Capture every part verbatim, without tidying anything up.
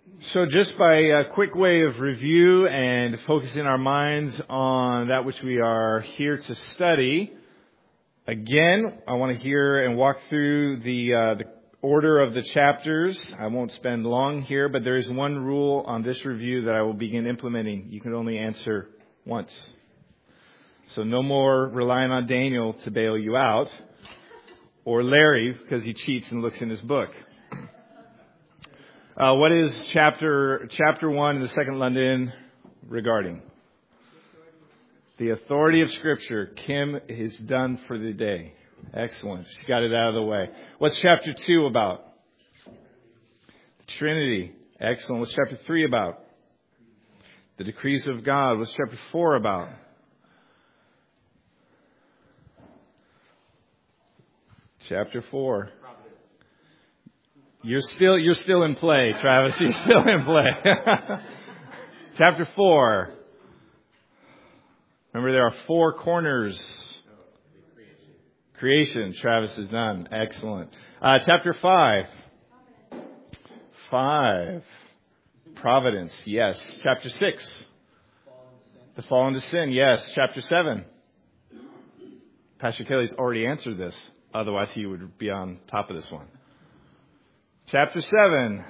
So just by a quick way of review and focusing our minds on that which we are here to study, again, I want to hear and walk through the, uh, the order of the chapters. I won't spend long here, but there is one rule on this review that I will begin implementing. You can only answer once. So no more relying on Daniel to bail you out, or Larry because he cheats and looks in his book. Uh, what is chapter chapter one in the Second London regarding? The authority of Scripture. Kim is done for the day. Excellent. She's got it out of the way. What's chapter two about? The Trinity. Excellent. What's chapter three about? The decrees of God. What's chapter four about? Chapter four. You're still, you're still in play, Travis. You're still in play. Chapter four. Remember, there are four corners. Creation. Travis is done. Excellent. Uh, chapter five. Five. Providence. Yes. Chapter six. The fall into sin. Yes. Chapter seven. Pastor Kelly's already answered this. Otherwise, he would be on top of this one. Chapter seven.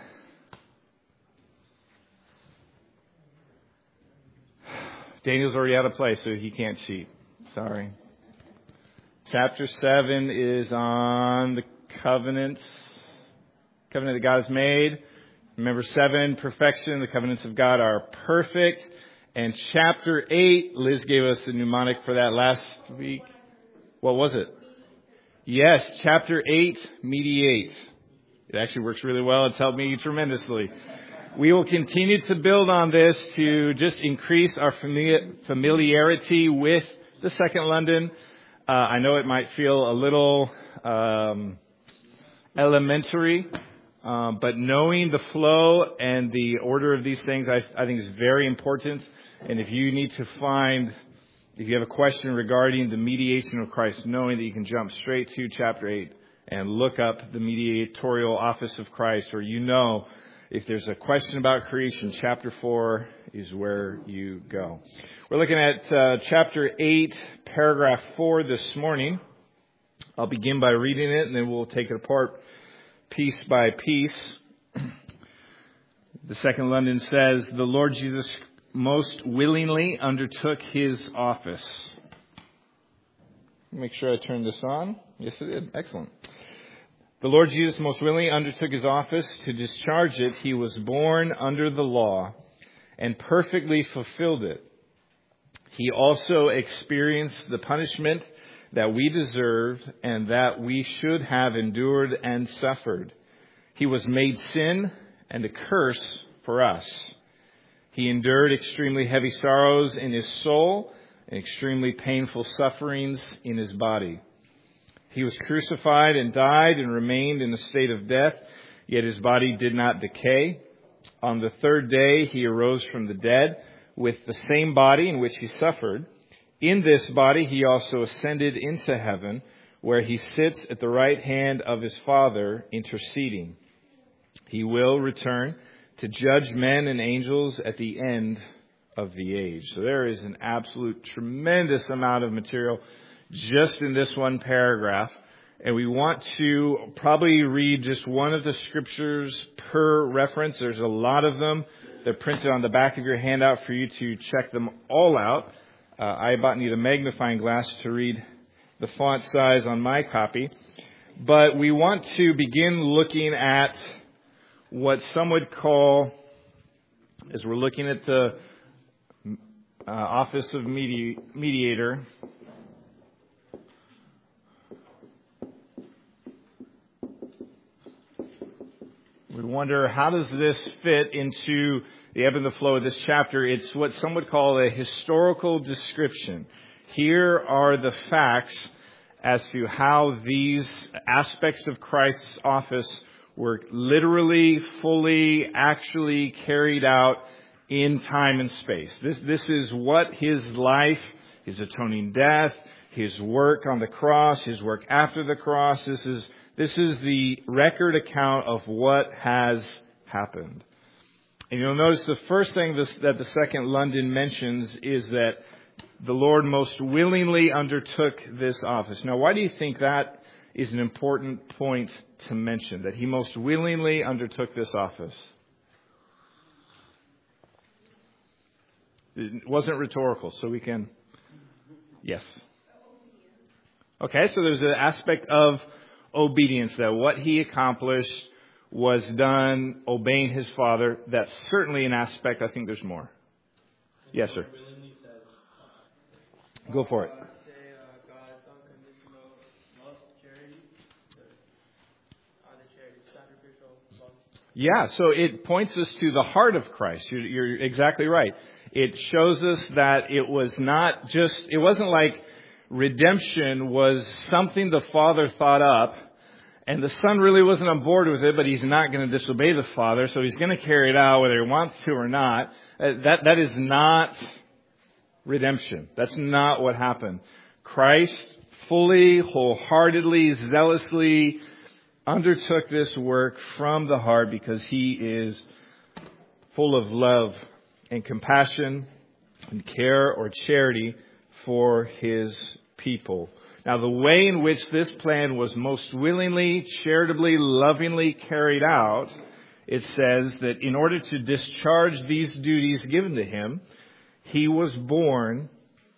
Daniel's already out of play, so he can't cheat. Sorry. Chapter seven is on the covenants. Covenant that God has made. Remember, seven, perfection. The covenants of God are perfect. And chapter eight, Liz gave us the mnemonic for that last week. What was it? Yes, chapter eight, mediate. It actually works really well. It's helped me tremendously. We will continue to build on this to just increase our familiarity with the Second London. Uh, I know it might feel a little um, elementary, um, but knowing the flow and the order of these things, I, I think is very important. And if you need to find, if you have a question regarding the mediation of Christ, knowing that you can jump straight to chapter eight and look up the mediatorial office of Christ, or you know, if there's a question about creation, chapter four is where you go. We're looking at uh, chapter eight, paragraph four this morning. I'll begin by reading it, and then we'll take it apart piece by piece. The Second London says, "The Lord Jesus most willingly undertook his office." Make sure I turn this on. Yes, it did. Excellent. "The Lord Jesus most willingly undertook his office. To discharge it, he was born under the law and perfectly fulfilled it. He also experienced the punishment that we deserved and that we should have endured and suffered. He was made sin and a curse for us. He endured extremely heavy sorrows in his soul and extremely painful sufferings in his body. He was crucified and died and remained in a state of death, yet his body did not decay. On the third day, he arose from the dead with the same body in which he suffered. In this body, he also ascended into heaven, where he sits at the right hand of his Father, interceding. He will return to judge men and angels at the end of the age." So there is an absolute tremendous amount of material just in this one paragraph. And we want to probably read just one of the scriptures per reference. There's a lot of them. They're printed on the back of your handout for you to check them all out. Uh, I about need a magnifying glass to read the font size on my copy. But we want to begin looking at what some would call, as we're looking at the uh, Office of Medi- Mediator, we wonder, how does this fit into the ebb and the flow of this chapter? It's what some would call a historical description. Here are the facts as to how these aspects of Christ's office were literally, fully, actually carried out in time and space. This, this is what his life, his atoning death, his work on the cross, his work after the cross, this is This is the record account of what has happened. And you'll notice the first thing this, that the Second London mentions is that the Lord most willingly undertook this office. Now, why do you think that is an important point to mention, that he most willingly undertook this office? It wasn't rhetorical, so we can... Yes. Okay, so there's an aspect of obedience, that what he accomplished was done obeying his Father. That's certainly an aspect. I think there's more. Yes, sir. Go for it. Yeah, so it points us to the heart of Christ. You're, you're exactly right. It shows us that it was not just, it wasn't like redemption was something the Father thought up, and the Son really wasn't on board with it, but he's not going to disobey the Father, so he's going to carry it out whether he wants to or not. That, that is not redemption. That's not what happened. Christ fully, wholeheartedly, zealously undertook this work from the heart because he is full of love and compassion and care or charity for his people. Now, the way in which this plan was most willingly, charitably, lovingly carried out, it says that in order to discharge these duties given to him, he was born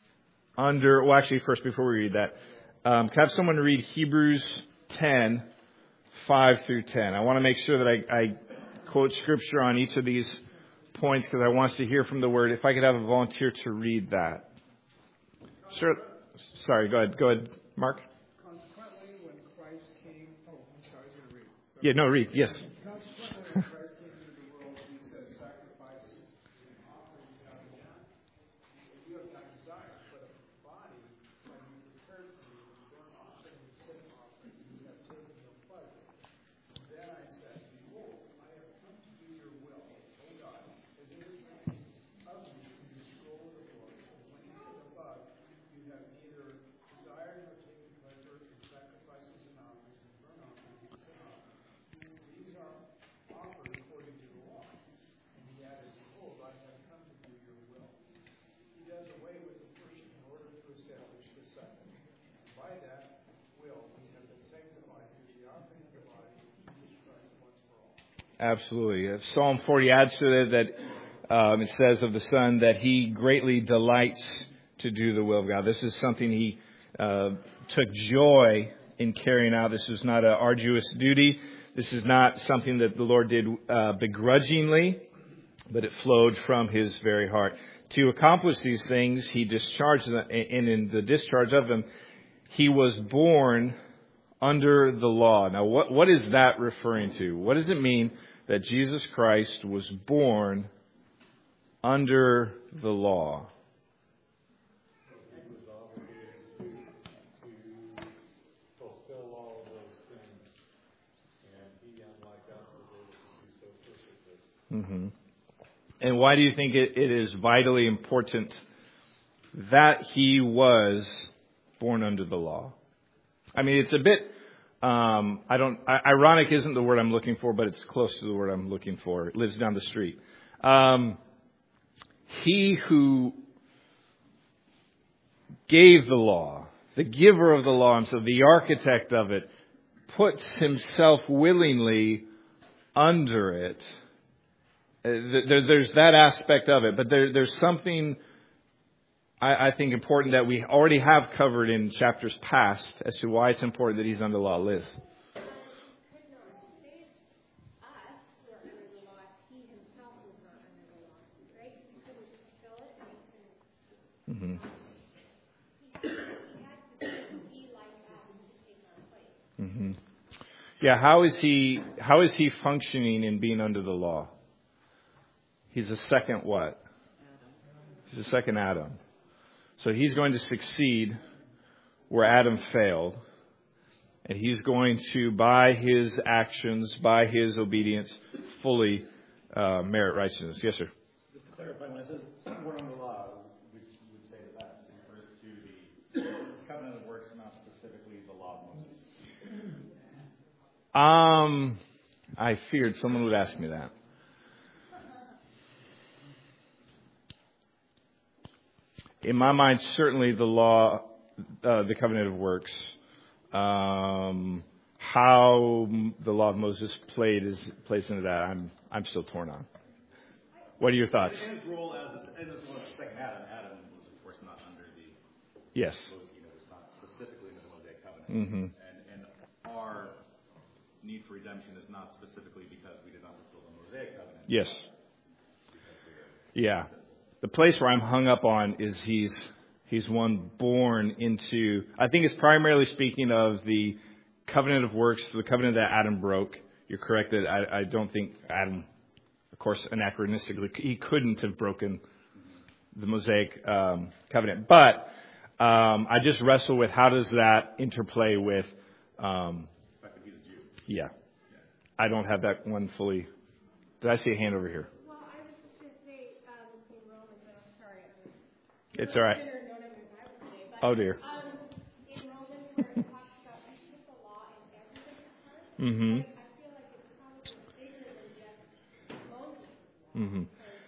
under, well, actually, first, before we read that, um, can I have someone read Hebrews ten, five through ten? I want to make sure that I, I quote scripture on each of these points because I want us to hear from the Word. If I could have a volunteer to read that. Sure. Sorry, go ahead. Go ahead, Mark. Consequently, when Christ came... Oh, I'm sorry, I was going to read. Sorry. Yeah, no, read. Yes. Consequently, when Christ came into the world, he said, sacrifices and offerings have no one. You have not desired, but a body when you prepared for me with burnt offering and sin offering, you have taken no pleasure. Then I said, behold, I have come to do your will, O God, as it is written of you in the scroll of the Lord. And when he said above, you have neither desired nor taken pleasure in sacrifices and offerings and burnt offerings and sin offerings. These are offered according to the law. And he added, behold, I have come to do your will. He does away with the first in order to establish the second. And by that will we have been sanctified through the offering of the body of Jesus Christ once for all. Absolutely. Psalm forty adds to it that um, it says of the Son that he greatly delights to do the will of God. This is something he uh, took joy in carrying out. This was not an arduous duty. This is not something that the Lord did uh, begrudgingly, but it flowed from his very heart. To accomplish these things, he discharged them, and in the discharge of them, he was born under the law. Now, what, what is that referring to? What does it mean that Jesus Christ was born under the law? He was obligated to, to fulfill all of those things, and he, unlike us, was able to do so perfectly. Mm-hmm. And why do you think it, it is vitally important that he was born under the law? I mean, it's a bit, um, I don't, ironic isn't the word I'm looking for, but it's close to the word I'm looking for. It lives down the street. Um, he who gave the law, the giver of the law, and so the architect of it, puts himself willingly under it. There, there's that aspect of it, but there, there's something I, I think important that we already have covered in chapters past as to why it's important that he's under law. Liz. Mm-hmm. Mm-hmm. Yeah, how is he? How is he functioning in being under the law? He's a second what? He's a second Adam. So he's going to succeed where Adam failed. And he's going to, by his actions, by his obedience, fully uh, merit righteousness. Yes, sir? Just to clarify, when it says we're under the law, which you would say that that refers to the covenant of works and not specifically the law of Moses? Um, I feared someone would ask me that. in my mind, certainly the law, uh, the covenant of works, um, how the law of Moses played is plays into that. I'm I'm still torn on. What are your thoughts? In his role as in his role as the second Adam, Adam was of course not under the Yes. you know, was not specifically under the Mosaic covenant, Mm-hmm. and and our need for redemption is not specifically because we did not fulfill the Mosaic covenant. Yes. Yeah. The place where I'm hung up on is he's he's one born into. I think it's primarily speaking of the covenant of works, the covenant that Adam broke. You're correct that I, I don't think Adam, of course, anachronistically, he couldn't have broken the Mosaic um, covenant. But um, I just wrestle with how does that interplay with. Um, yeah, I don't have that one fully. Did I see a hand over here? Well, I was just going to say um, in Romans, I'm sorry. I'm It's all right. better known as I would say, but, Oh dear. Um, in Romans, where it talks about we put the law in everybody's heart, Mm-hmm. like, I feel like it's probably bigger than just Moses' law. Mm-hmm.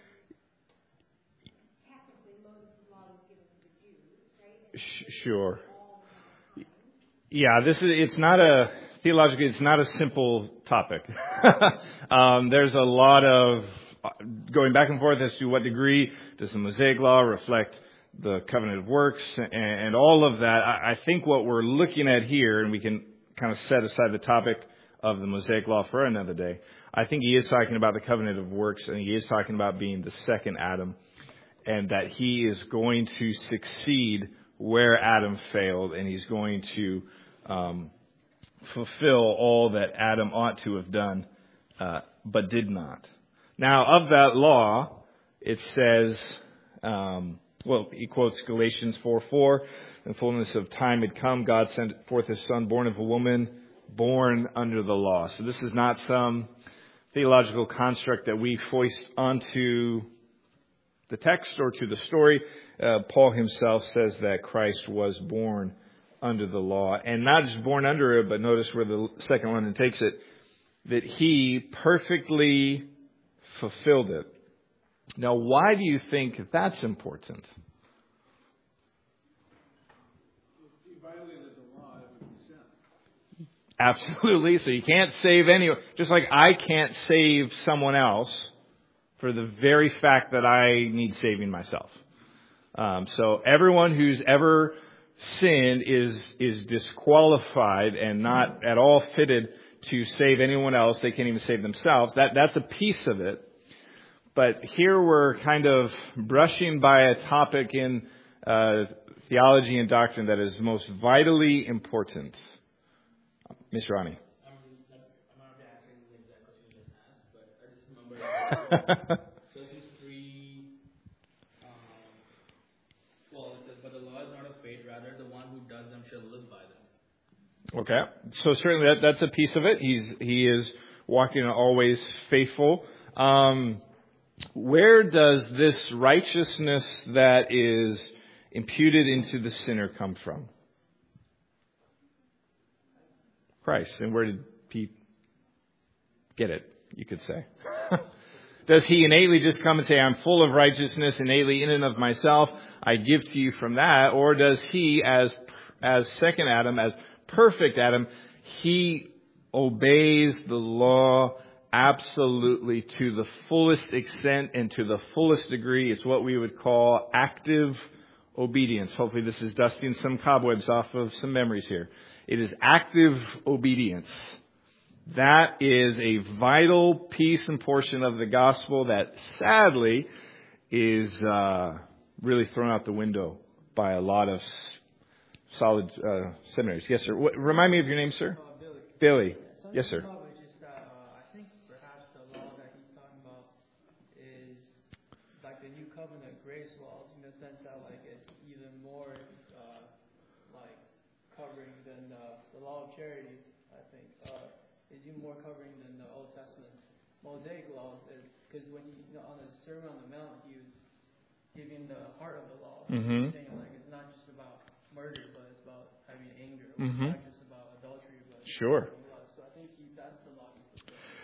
Because technically, Moses' law was given to the Jews, right? And Sh- sure. all the time. Yeah, this is, it's not a, theologically, it's not a simple topic. um, there's a lot of going back and forth as to what degree does the Mosaic law reflect the covenant of works and, and all of that. I, I think what we're looking at here, and we can kind of set aside the topic of the Mosaic law for another day. I think he is talking about the covenant of works, and he is talking about being the second Adam, and that he is going to succeed where Adam failed, and he's going to um, fulfill all that Adam ought to have done, uh, but did not. Now, of that law, it says, um, well, he quotes Galatians four four, "In fullness of time had come, God sent forth his son, born of a woman, born under the law." So this is not some theological construct that we foist onto the text or to the story. Uh, Paul himself says that Christ was born under the law, and not just born under it, but notice where the second one takes it, that he perfectly fulfilled it. Now, why do you think that's important? If you violated the law, it would be sin. Absolutely. So you can't save anyone. Just like I can't save someone else for the very fact that I need saving myself. Um, so everyone who's ever sinned is is disqualified and not at all fitted to save anyone else. They can't even save themselves. That that's a piece of it. But here we're kind of brushing by a topic in uh, theology and doctrine that is most vitally important. Miz Ronnie. I'm, I'm not answering the exact question you just asked, but I just remember Galatians three. Um, well, it says, "But the law is not of faith; rather, the one who does them shall live by them." Okay, so certainly that, that's a piece of it. He's he is walking always faithful. Um, where does this righteousness that is imputed into the sinner come from? Christ. And where did he get it, you could say? Does he innately just come and say, I'm full of righteousness, innately in and of myself, I give to you from that? Or does he, as as second Adam, as perfect Adam, he obeys the law absolutely to the fullest extent and to the fullest degree? It's what we would call active obedience. Hopefully this is dusting some cobwebs off of some memories here. It is active obedience. That is a vital piece and portion of the gospel that sadly is uh, really thrown out the window by a lot of solid uh, seminaries. Yes, sir. What, remind me of your name, sir? Uh, Billy. Billy. Yes, sir. Probably just that uh, I think perhaps the law that he's talking about is like the new covenant grace laws, in the sense that like it's even more uh, like covering than uh, the law of charity. I think uh, is even more covering than the Old Testament Mosaic laws. Because when he, you know, on the Sermon on the Mount, he was giving the heart of the law, Mm-hmm. saying like it's not just about murder, but it's about having anger. Mm-hmm. It's not just about adultery, but Sure. So I think he, that's the law he fulfilled.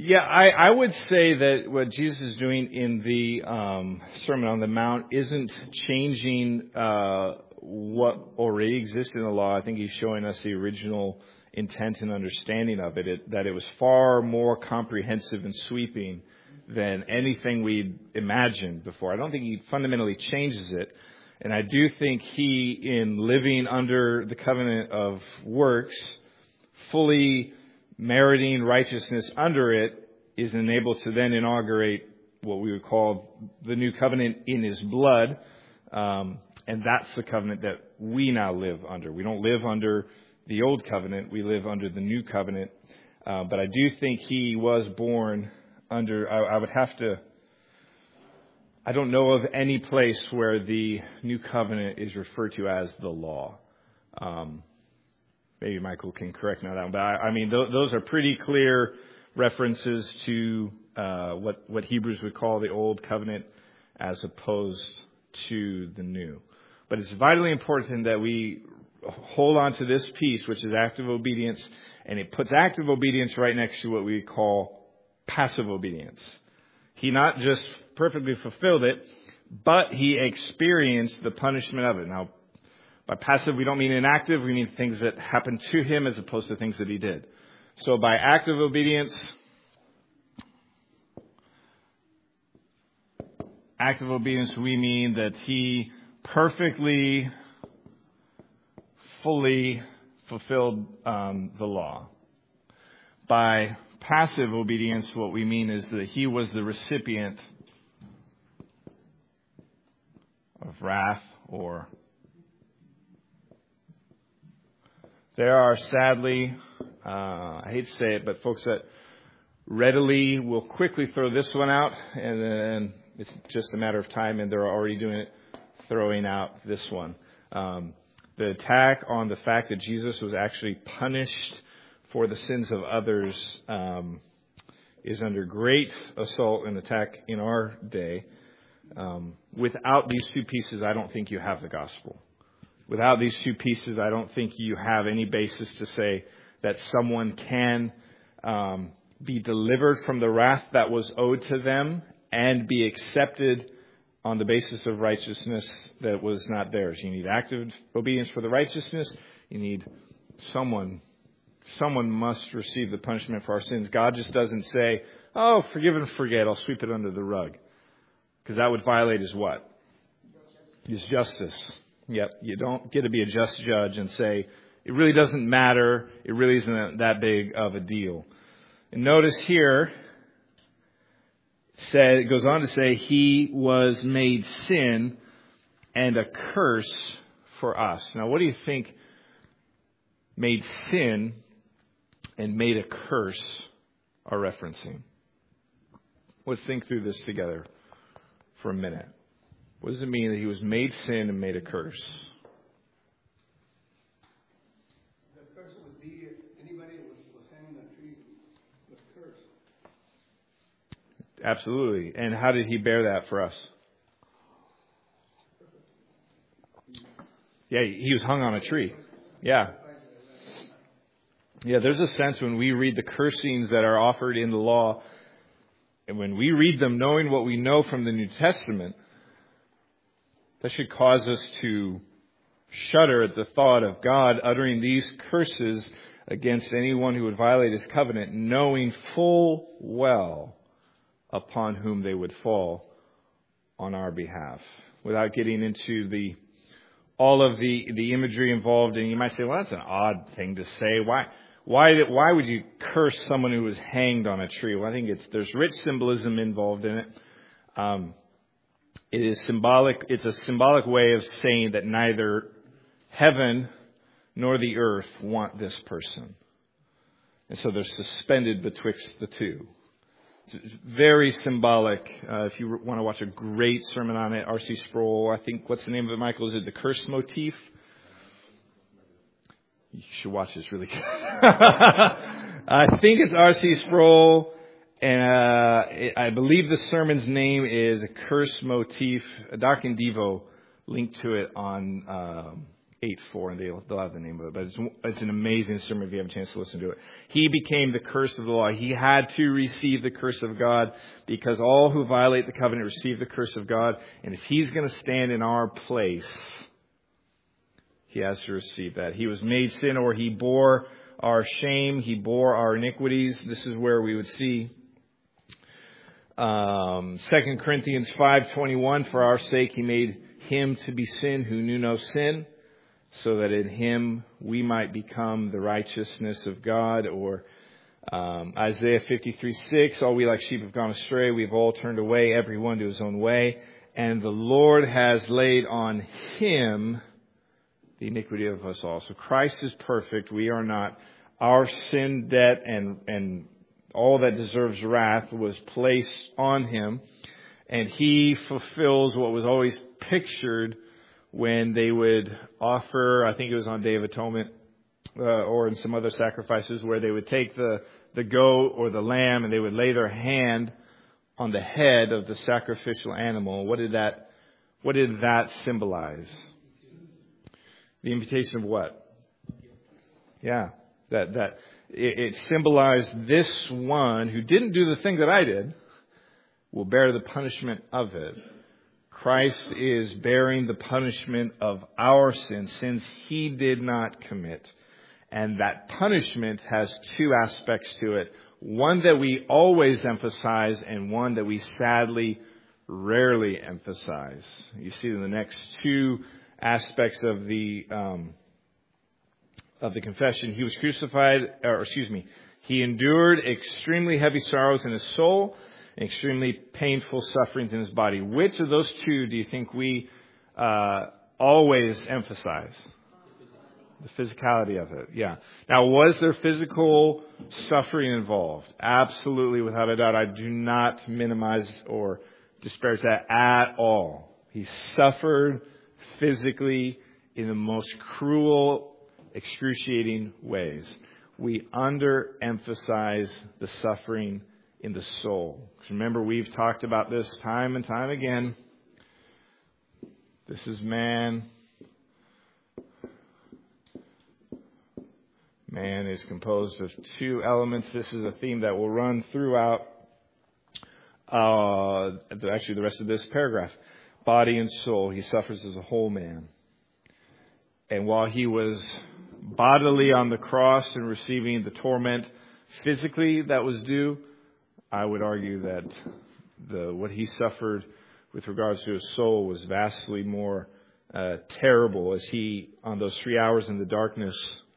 Yeah, I, I would say that what Jesus is doing in the um, Sermon on the Mount isn't changing uh, what already exists in the law. I think he's showing us the original intent and understanding of it, it that it was far more comprehensive and sweeping than anything we'd imagined before. I don't think he fundamentally changes it. And I do think he, in living under the covenant of works, fully meriting righteousness under it, is enabled to then inaugurate what we would call the new covenant in his blood. Um, and that's the covenant that we now live under. We don't live under the old covenant. We live under the new covenant. Uh, but I do think he was born under, I, I would have to, I don't know of any place where the new covenant is referred to as the law. Um, maybe Michael can correct me on that one. But I, I mean, th- those are pretty clear references to uh, what, what Hebrews would call the old covenant as opposed to the new. But it's vitally important that we hold on to this piece, which is active obedience, and it puts active obedience right next to what we call passive obedience. He not just perfectly fulfilled it, but he experienced the punishment of it. Now, by passive, we don't mean inactive. We mean things that happened to him as opposed to things that he did. So by active obedience, active obedience, we mean that he perfectly, fully fulfilled um, the law. By passive obedience, what we mean is that he was the recipient of wrath, or there are sadly, uh, I hate to say it, but folks that readily will quickly throw this one out, and then it's just a matter of time, and they're already doing it, throwing out this one. Um, the attack on the fact that Jesus was actually punished for the sins of others um, is under great assault and attack in our day. Um, without these two pieces, I don't think you have the gospel. Without these two pieces, I don't think you have any basis to say that someone can um, be delivered from the wrath that was owed to them and be accepted on the basis of righteousness that was not theirs. You need active obedience for the righteousness. You need someone Someone must receive the punishment for our sins. God just doesn't say, oh, forgive and forget, I'll sweep it under the rug. Because that would violate his what? His justice. Yep, you don't get to be a just judge and say, it really doesn't matter, it really isn't that big of a deal. And notice here, it goes on to say, he was made sin and a curse for us. Now, what do you think made sin and made a curse are referencing? Let's think through this together for a minute. What does it mean that he was made sin and made a curse? The curse would be anybody that was, was hanging on a tree was cursed. Absolutely. And how did he bear that for us? Yeah, he was hung on a tree. Yeah. Yeah, there's a sense when we read the cursings that are offered in the law, and when we read them knowing what we know from the New Testament, that should cause us to shudder at the thought of God uttering these curses against anyone who would violate his covenant, knowing full well upon whom they would fall on our behalf. Without getting into the all of the, the imagery involved, and you might say, well, that's an odd thing to say. Why? Why did, why would you curse someone who was hanged on a tree? Well, I think it's there's rich symbolism involved in it. Um, it is symbolic. It's a symbolic way of saying that neither heaven nor the earth want this person, and so they're suspended betwixt the two. It's very symbolic. Uh, if you want to watch a great sermon on it, R C Sproul, I think, what's the name of it, Michael? Is it The Curse Motif? You should watch this, really good. I think it's R C Sproul, and uh, it, I believe the sermon's name is A Curse Motif. Doc and Devo linked to it on um, eight four, and they'll, they'll have the name of it. But it's, it's an amazing sermon if you have a chance to listen to it. He became the curse of the law. He had to receive the curse of God because all who violate the covenant receive the curse of God. And if he's going to stand in our place, he has to receive that. He was made sin, or he bore our shame. He bore our iniquities. This is where we would see um, Second Corinthians five twenty-one. For our sake he made him to be sin who knew no sin, so that in him we might become the righteousness of God. Or um, Isaiah fifty-three six, all we like sheep have gone astray. We've all turned away, everyone to his own way. And the Lord has laid on him the iniquity of us all. So Christ is perfect. We are not. Our sin debt and, and all that deserves wrath was placed on him. And he fulfills what was always pictured when they would offer, I think it was on Day of Atonement, uh, or in some other sacrifices, where they would take the, the goat or the lamb and they would lay their hand on the head of the sacrificial animal. What did that, what did that symbolize? The imputation of what? Yeah, that, that, it, it symbolized this one who didn't do the thing that I did will bear the punishment of it. Christ is bearing the punishment of our sins, sins he did not commit. And that punishment has two aspects to it. One that we always emphasize and one that we sadly rarely emphasize. You see in the next two aspects of the um, of the confession. He was crucified, or excuse me, he endured extremely heavy sorrows in his soul, extremely painful sufferings in his body. Which of those two do you think we uh, always emphasize? The physicality of it, yeah. Now, was there physical suffering involved? Absolutely, without a doubt. I do not minimize or disparage that at all. He suffered physically in the most cruel, excruciating ways. We underemphasize the suffering in the soul. Remember, we've talked about this time and time again. This is man. Man is composed of two elements. This is a theme that will run throughout uh, actually the rest of this paragraph. Body and soul. He suffers as a whole man. And while he was bodily on the cross and receiving the torment physically that was due, I would argue that the what he suffered with regards to his soul was vastly more uh, terrible, as he, on those three hours in the darkness,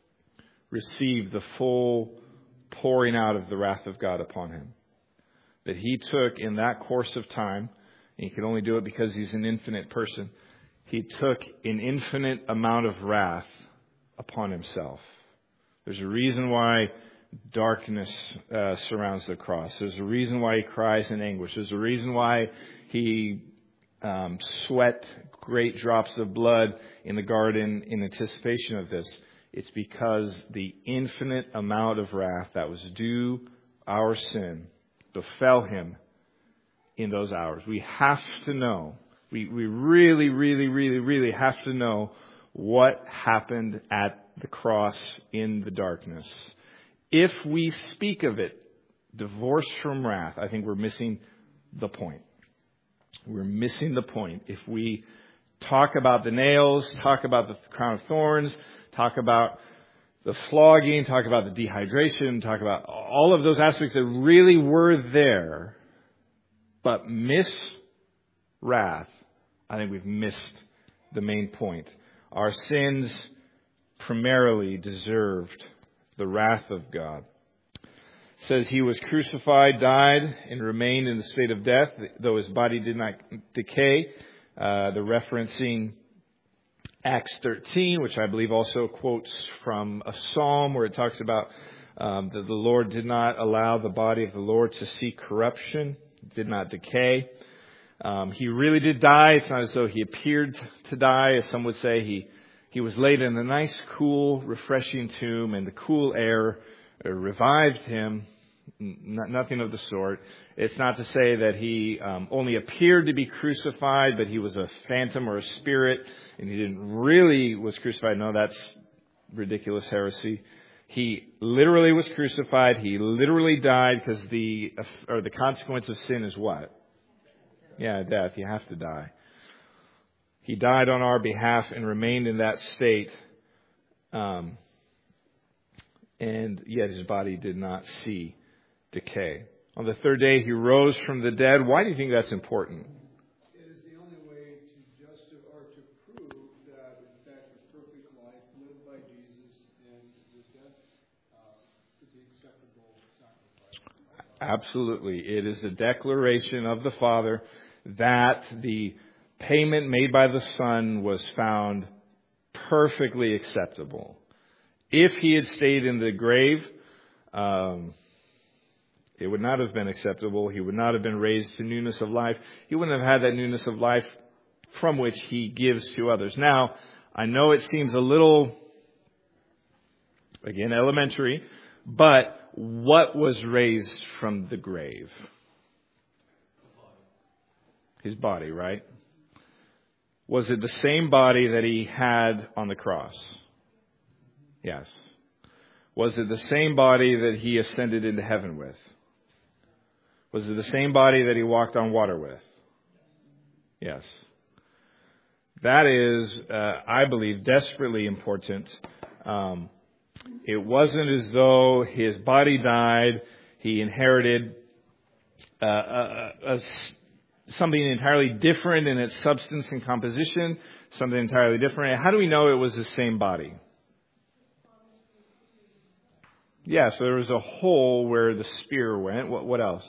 received the full pouring out of the wrath of God upon him. That he took in that course of time, and he could only do it because he's an infinite person, he took an infinite amount of wrath upon himself. There's a reason why darkness uh, surrounds the cross. There's a reason why he cries in anguish. There's a reason why he um, sweat great drops of blood in the garden in anticipation of this. It's because the infinite amount of wrath that was due our sin befell him in those hours. We have to know, we, we really, really, really, really have to know what happened at the cross in the darkness. If we speak of it divorced from wrath, I think we're missing the point. We're missing the point. If we talk about the nails, talk about the crown of thorns, talk about the flogging, talk about the dehydration, talk about all of those aspects that really were there, but miss wrath, I think we've missed the main point. Our sins primarily deserved the wrath of God. It says he was crucified, died, and remained in the state of death, though his body did not decay. Uh, the referencing Acts thirteen, which I believe also quotes from a psalm where it talks about um, that the Lord did not allow the body of the Lord to see corruption, did not decay. Um, he really did die. It's not as though he appeared to die, as some would say. He he was laid in a nice, cool, refreshing tomb, and the cool air revived him. N- nothing of the sort. It's not to say that he um, only appeared to be crucified, but he was a phantom or a spirit, and he didn't really was crucified. No, that's ridiculous heresy. He literally was crucified. He literally died because the or the consequence of sin is what? Yeah, death. You have to die. He died on our behalf and remained in that state. Um, and yet his body did not see decay. On the third day, he rose from the dead. Why do you think that's important? It is the only way to justify or to prove that, in fact, the perfect life lived by Jesus and the death uh, could be acceptable sacrifice. Absolutely. It is the declaration of the Father that the payment made by the Son was found perfectly acceptable. If he had stayed in the grave, um, it would not have been acceptable. He would not have been raised to newness of life. He wouldn't have had that newness of life from which he gives to others. Now, I know it seems a little, again, elementary, but what was raised from the grave? His body, right? Was it the same body that he had on the cross? Yes. Was it the same body that he ascended into heaven with? Was it the same body that he walked on water with? Yes. That is, uh, I believe, desperately important. Um, it wasn't as though his body died, he inherited uh, a, a, a, something entirely different in its substance and composition, something entirely different. How do we know it was the same body? Yeah, so there was a hole where the spear went. What, what else?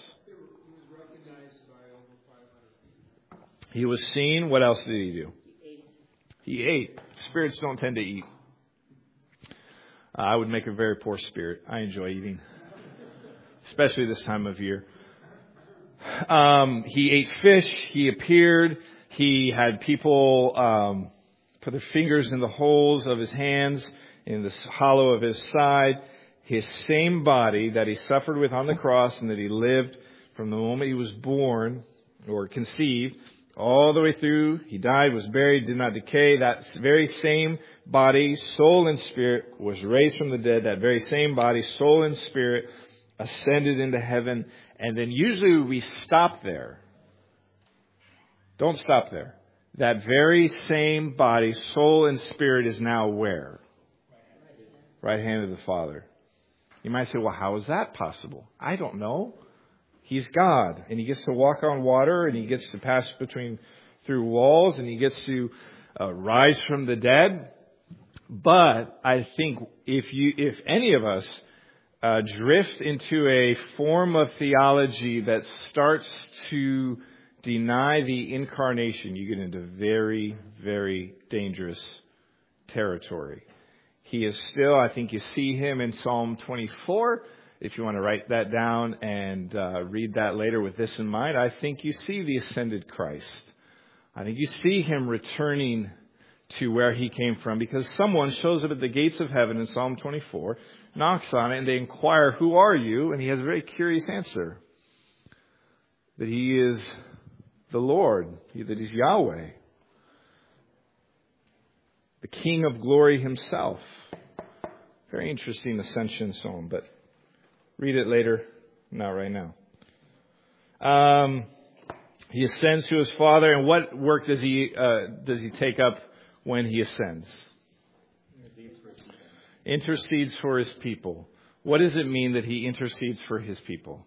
He was seen. What else did he do? He ate. Spirits don't tend to eat. Uh, I would make a very poor spirit. I enjoy eating, especially this time of year. Um, he ate fish. He appeared. He had people um, put their fingers in the holes of his hands, in the hollow of his side. His same body that he suffered with on the cross and that he lived from the moment he was born or conceived all the way through. He died, was buried, did not decay. That very same body, soul and spirit, was raised from the dead. That very same body, soul and spirit, ascended into heaven. And then usually we stop there. Don't stop there. That very same body, soul and spirit is now where? Right hand of the Father. You might say, well, how is that possible? I don't know. He's God, and he gets to walk on water, and he gets to pass between through walls, and he gets to uh, rise from the dead. But I think if you, if any of us uh, drift into a form of theology that starts to deny the incarnation, you get into very, very dangerous territory. He is still, I think you see him in Psalm twenty-four. If you want to write that down and uh, read that later with this in mind, I think you see the ascended Christ. I think you see him returning to where he came from, because someone shows up at the gates of heaven in Psalm twenty-four, knocks on it, and they inquire, who are you? And he has a very curious answer. That he is the Lord, that he's Yahweh, the King of glory himself. Very interesting ascension psalm, but read it later, not right now. Um, he ascends to his Father, and what work does he uh, does he take up when he ascends? Intercedes for his people. What does it mean that he intercedes for his people?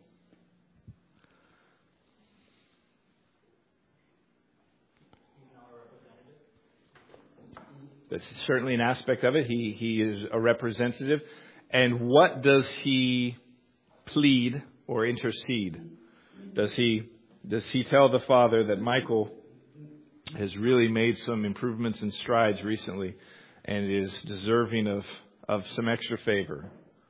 That's certainly an aspect of it. He he is a representative. And what does he plead or intercede? Does he does he tell the Father that Michael has really made some improvements and strides recently and is deserving of, of some extra favor?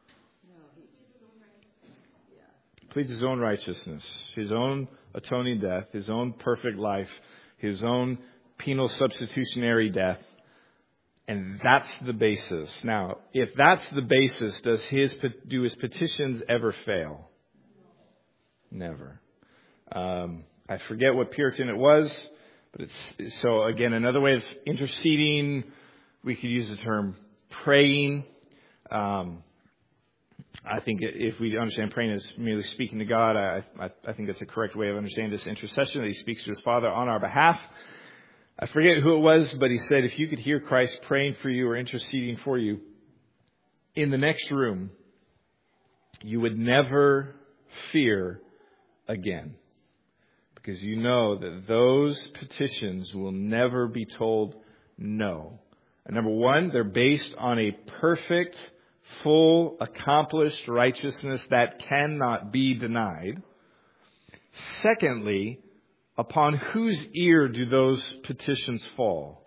He pleads his own righteousness, his own atoning death, his own perfect life, his own penal substitutionary death. And that's the basis. Now, if that's the basis, does his do his petitions ever fail? Never. Um, I forget what Puritan it was, but it's, so again, another way of interceding, we could use the term praying. Um, I think if we understand praying as merely speaking to God, I, I, I think that's a correct way of understanding this intercession, that he speaks to his Father on our behalf. I forget who it was, but he said if you could hear Christ praying for you or interceding for you in the next room, you would never fear again. Because you know that those petitions will never be told no. And number one, they're based on a perfect, full, accomplished righteousness that cannot be denied. Secondly, upon whose ear do those petitions fall?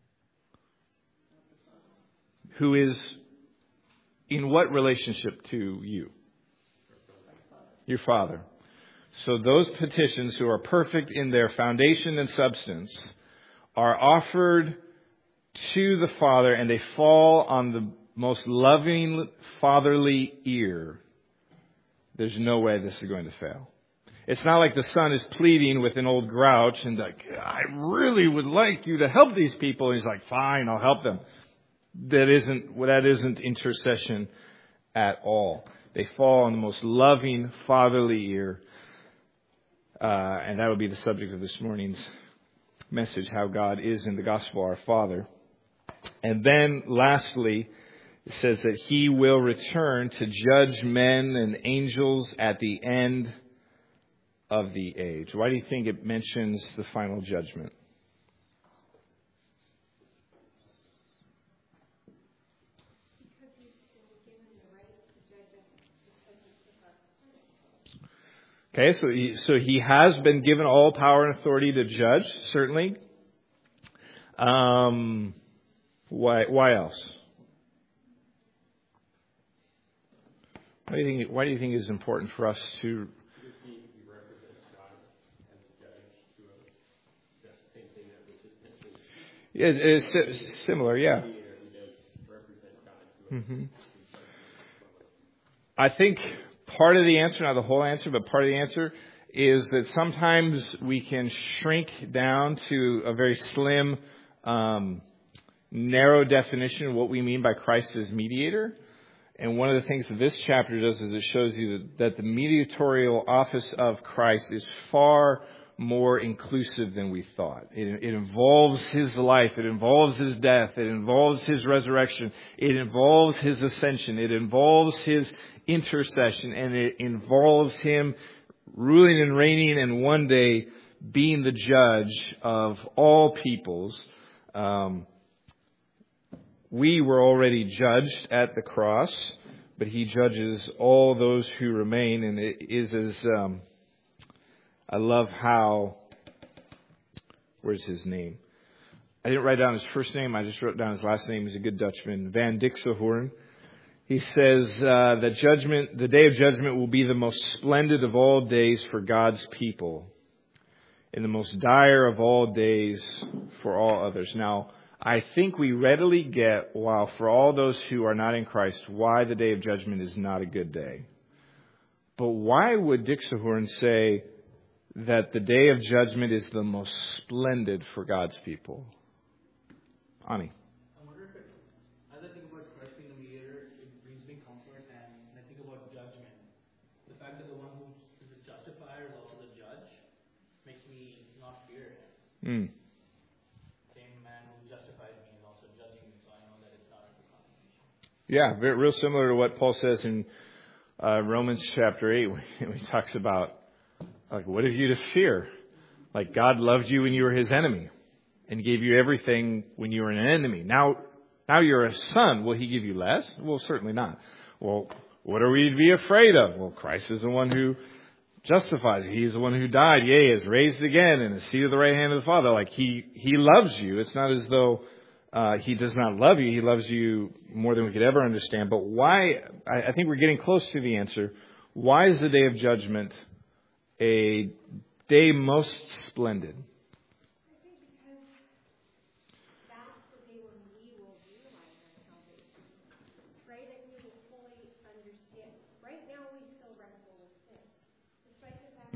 Who is in what relationship to you? Your Father. So those petitions, who are perfect in their foundation and substance, are offered to the Father, and they fall on the most loving, fatherly ear. There's no way this is going to fail. It's not like the son is pleading with an old grouch and like, I really would like you to help these people. And he's like, fine, I'll help them. That isn't, that isn't intercession at all. They fall on the most loving, fatherly ear. Uh, and that would be the subject of this morning's message, how God is in the gospel our Father. And then lastly, it says that he will return to judge men and angels at the end of the age. Why do you think it mentions the final judgment? Okay, so he, so he has been given all power and authority to judge, certainly. Um, why? Why else? Why do you think? Why do you think it's important for us to? Because he, he represents God as judge to us. That's the same thing that was just mentioned. Yeah, it's si- similar. Yeah. He does represent God to us. Mm-hmm. I think part of the answer, not the whole answer, but part of the answer is that sometimes we can shrink down to a very slim, um, narrow definition of what we mean by Christ as mediator. And one of the things that this chapter does is it shows you that, that the mediatorial office of Christ is far more inclusive than we thought. It, it involves his life. It involves his death. It involves his resurrection. It involves his ascension. It involves his intercession. And it involves him ruling and reigning and one day being the judge of all peoples. Um, we were already judged at the cross, but he judges all those who remain. And it is as... Um, I love how, where's his name? I didn't write down his first name. I just wrote down his last name. He's a good Dutchman, Van Dixelhoorn. He says uh, that judgment, the day of judgment will be the most splendid of all days for God's people, and the most dire of all days for all others. Now, I think we readily get, while for all those who are not in Christ, why the day of judgment is not a good day. But why would Dixelhoorn say that the day of judgment is the most splendid for God's people? Ani. I wonder if it, as I think about Christ being the mediator, it brings me comfort, and when I think about judgment, the fact that the one who is the justifier is also the judge makes me not fear him. Mm. Same man who justified me is also judging me, so I know that it's not a condemnation. Yeah, very, real similar to what Paul says in uh, Romans chapter eight, when he talks about, like, what have you to fear? Like, God loved you when you were his enemy and gave you everything when you were an enemy. Now, now you're a son. Will he give you less? Well, certainly not. Well, what are we to be afraid of? Well, Christ is the one who justifies. He's the one who died. Yea, is raised again and is seated at the right hand of the Father. Like, he, he loves you. It's not as though uh, he does not love you. He loves you more than we could ever understand. But why? I, I think we're getting close to the answer. Why is the day of judgment a day most splendid? I think because that's the day when we will realize our salvation. Right? That we will fully understand. Right now we still wrestle with sin. Despite the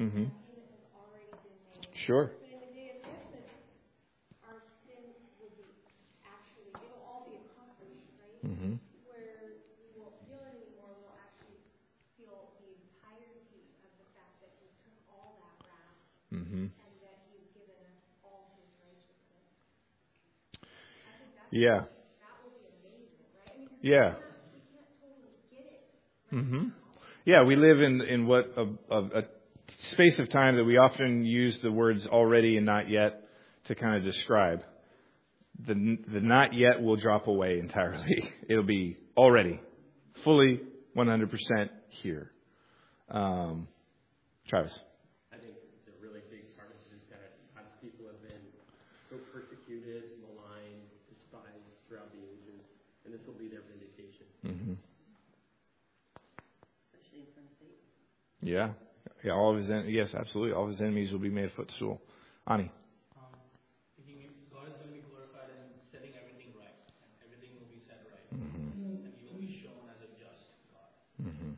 Mm-hmm. That payment has already been made. Sure. But in the day of judgment, our sin will be actually, it'll all be accomplished, right? Mm-hmm. Where we won't feel it anymore, we'll actually feel the entirety of the fact that He took all that wrath Mm-hmm. and that He's given us all His righteousness. I think that's, Yeah. that will be amazing, right? I mean, 'cause Yeah. we can't, we can't totally get it right Mm-hmm. now. Yeah, we live in, in what a, a, a space of time that we often use the words already and not yet to kind of describe. The, the not yet will drop away entirely. It'll be already, fully, one hundred percent here. Um, Travis. I think the really big part of it is that God's people have been so persecuted, maligned, despised throughout the ages, and this will be their vindication. Mm-hmm. Especially in front of Satan. Yeah. Yeah, all of his en- yes, absolutely. All of his enemies will be made a footstool. Ani. Um, he, God is going to be glorified in setting everything right, and everything will be set right, Mm-hmm. and He will be shown as a just God. Mm-hmm.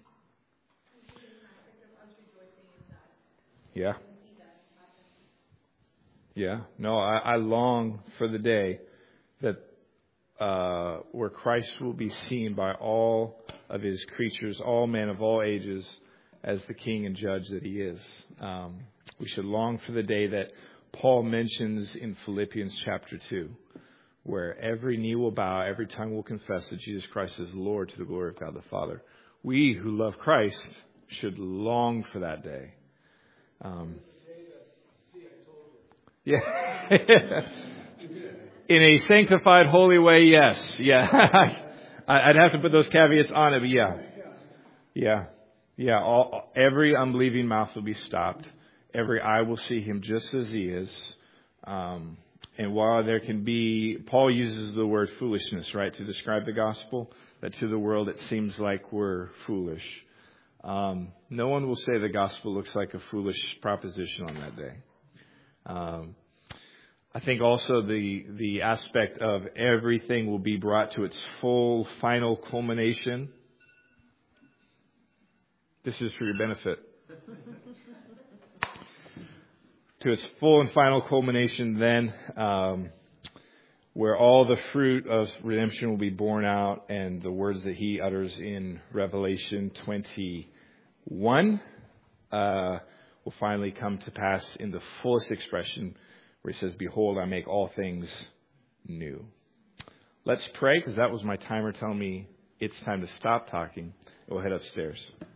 Us rejoicing in that. Yeah. See that happen. Yeah. No, I, I long for the day that uh, where Christ will be seen by all of His creatures, all men of all ages, as the King and Judge that He is. Um, we should long for the day that Paul mentions in Philippians chapter two, where every knee will bow, every tongue will confess that Jesus Christ is Lord to the glory of God the Father. We who love Christ should long for that day. Um, yeah. In a sanctified, holy way, yes. Yeah. I'd have to put those caveats on it, but yeah. Yeah. Yeah. All, every unbelieving mouth will be stopped. Every eye will see Him just as He is. Um, and while there can be, Paul uses the word foolishness, right, to describe the gospel, that to the world it seems like we're foolish. Um, no one will say the gospel looks like a foolish proposition on that day. Um, I think also the the aspect of everything will be brought to its full, final culmination. This is for your benefit. To its full and final culmination then, um, where all the fruit of redemption will be borne out, and the words that He utters in Revelation twenty-one uh, will finally come to pass in the fullest expression, where He says, "Behold, I make all things new." Let's pray, because that was my timer telling me it's time to stop talking. We'll head upstairs.